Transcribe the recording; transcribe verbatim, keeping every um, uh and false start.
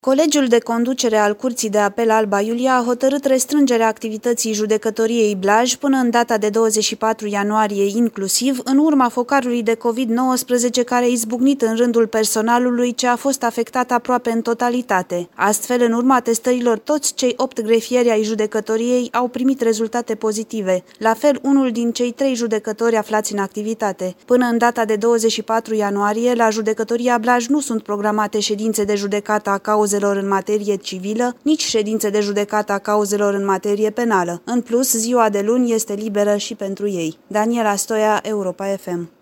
Colegiul de conducere al Curții de Apel Alba Iulia a hotărât restrângerea activității judecătoriei Blaj până în data de douăzeci și patru ianuarie inclusiv, în urma focarului de COVID nouăsprezece care a izbucnit în rândul personalului, ce a fost afectat aproape în totalitate. Astfel, în urma testărilor, toți cei opt grefieri ai judecătoriei au primit rezultate pozitive, la fel unul din cei trei judecători aflați în activitate. Până în data de douăzeci și patru ianuarie, la judecătoria Blaj nu sunt programate ședințe de judecată a cauzelor în materie civilă, nici ședințe de judecată a cauzelor în materie penală. În plus, ziua de luni este liberă și pentru ei. Daniela Stoia, Europa F M.